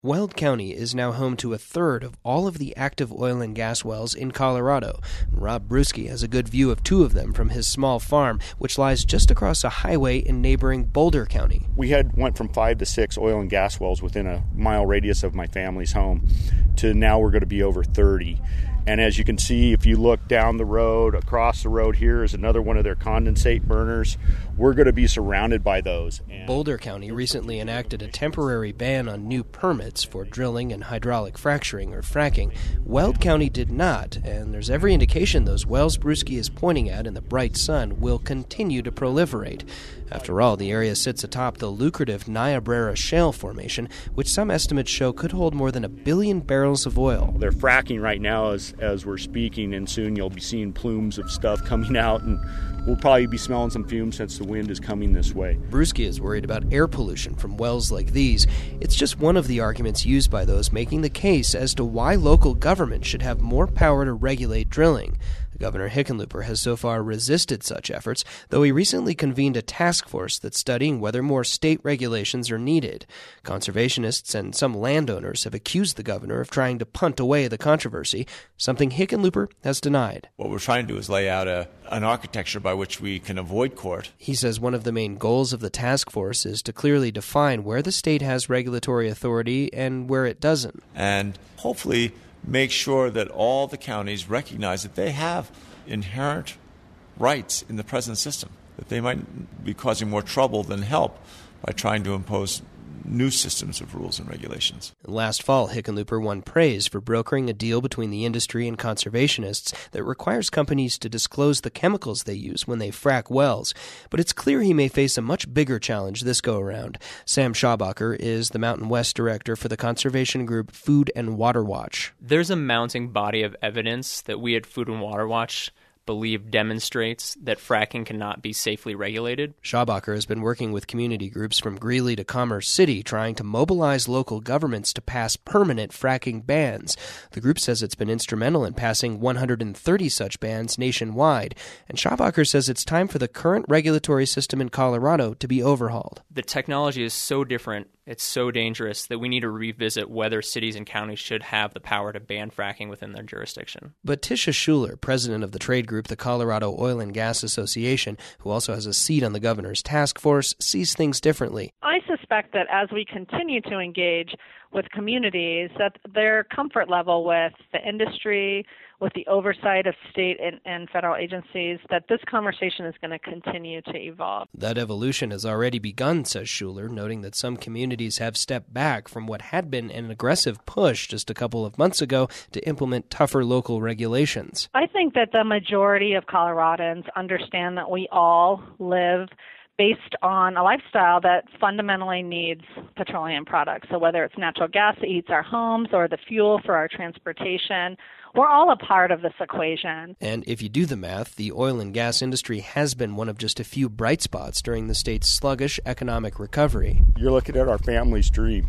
Weld County is now home to a third of all of the active oil and gas wells in Colorado. Rob Bruschi has a good view of two of them from his small farm, which lies just across a highway in neighboring Boulder County. We went from 5 to 6 oil and gas wells within a mile radius of my family's home to now we're going to be over 30. And as you can see, if you look down the road, across the road here is another one of their condensate burners. We're going to be surrounded by those. Boulder County recently enacted a temporary ban on new permits for drilling and hydraulic fracturing or fracking. Weld County did not, and there's every indication those wells Bruschi is pointing at in the bright sun will continue to proliferate. After all, the area sits atop the lucrative Niobrara Shale Formation, which some estimates show could hold more than 1 billion barrels of oil. They're fracking right now as we're speaking, and soon you'll be seeing plumes of stuff coming out, and we'll probably be smelling some fumes since the wind is coming this way. Bruschi is worried about air pollution from wells like these. It's just one of the arguments used by those making the case as to why local government should have more power to regulate drilling. Governor Hickenlooper has so far resisted such efforts, though he recently convened a task force that's studying whether more state regulations are needed. Conservationists and some landowners have accused the governor of trying to punt away the controversy, something Hickenlooper has denied. What we're trying to do is lay out an architecture by which we can avoid court. He says one of the main goals of the task force is to clearly define where the state has regulatory authority and where it doesn't. And hopefully make sure that all the counties recognize that they have inherent rights in the present system, that they might be causing more trouble than help by trying to impose new systems of rules and regulations. Last fall, Hickenlooper won praise for brokering a deal between the industry and conservationists that requires companies to disclose the chemicals they use when they frack wells. But it's clear he may face a much bigger challenge this go-around. Sam Schabacher is the Mountain West director for the conservation group Food and Water Watch. There's a mounting body of evidence that we at Food and Water Watch believe demonstrates that fracking cannot be safely regulated. Schabacher has been working with community groups from Greeley to Commerce City, trying to mobilize local governments to pass permanent fracking bans. The group says it's been instrumental in passing 130 such bans nationwide, and Schabacher says it's time for the current regulatory system in Colorado to be overhauled. The technology is so different, it's so dangerous that we need to revisit whether cities and counties should have the power to ban fracking within their jurisdiction. But Tisha Schuler, president of the trade group, the Colorado Oil and Gas Association, who also has a seat on the governor's task force, sees things differently. I suspect that as we continue to engage with communities, that their comfort level with the industry, with the oversight of state and federal agencies, that this conversation is going to continue to evolve. That evolution has already begun, says Schuler, noting that some communities have stepped back from what had been an aggressive push just a couple of months ago to implement tougher local regulations. I think that the majority of Coloradans understand that we all live based on a lifestyle that fundamentally needs petroleum products. So whether it's natural gas that heats our homes or the fuel for our transportation, we're all a part of this equation. And if you do the math, the oil and gas industry has been one of just a few bright spots during the state's sluggish economic recovery. You're looking at our family's dream,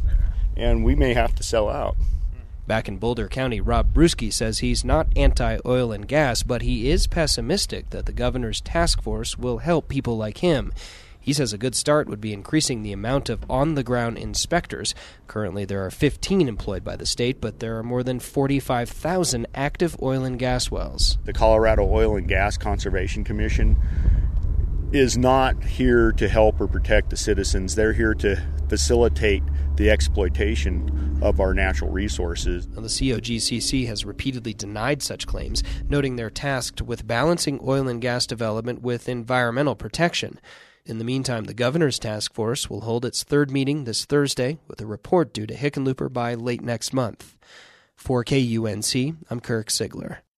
and we may have to sell out. Back in Boulder County, Rob Bruschi says he's not anti-oil and gas, but he is pessimistic that the governor's task force will help people like him. He says a good start would be increasing the amount of on-the-ground inspectors. Currently, there are 15 employed by the state, but there are more than 45,000 active oil and gas wells. The Colorado Oil and Gas Conservation Commission is not here to help or protect the citizens. They're here to facilitate the exploitation of our natural resources. Now, the COGCC has repeatedly denied such claims, noting they're tasked with balancing oil and gas development with environmental protection. In the meantime, the governor's task force will hold its third meeting this Thursday, with a report due to Hickenlooper by late next month. For KUNC, I'm Kirk Sigler.